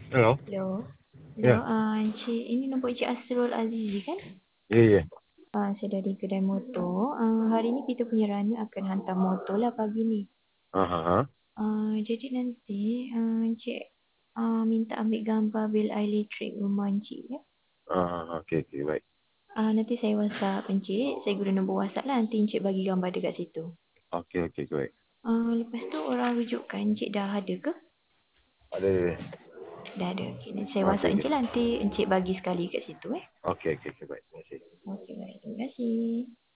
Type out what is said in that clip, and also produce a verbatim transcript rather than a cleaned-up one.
Hello? Hello. Hello, Ya, uh, Encik, ini nombor Encik Asrul Azizi kan? ya, ya. Uh, saya dari kedai motor. Uh, hari ni kita punya runner akan hantar motor lah pagi ni. Aha, ha. Uh, jadi nanti uh, Encik uh, minta ambil gambar bil elektrik rumah Encik ya. Ah, okey, okey, baik. Uh, nanti saya WhatsApp Encik. Saya guna nombor WhatsApp lah. Nanti Encik bagi gambar dekat situ. Okey, okey, baik. Uh, lepas tu orang rujukan Encik dah ada ke? Ada, ada. Dah ada. Okay, nanti saya Okey, WhatsApp okey. Encik lah. Nanti Encik bagi sekali kat situ eh. Okey, okey, okey, baik. Terima kasih. Okey, baik. Terima kasih.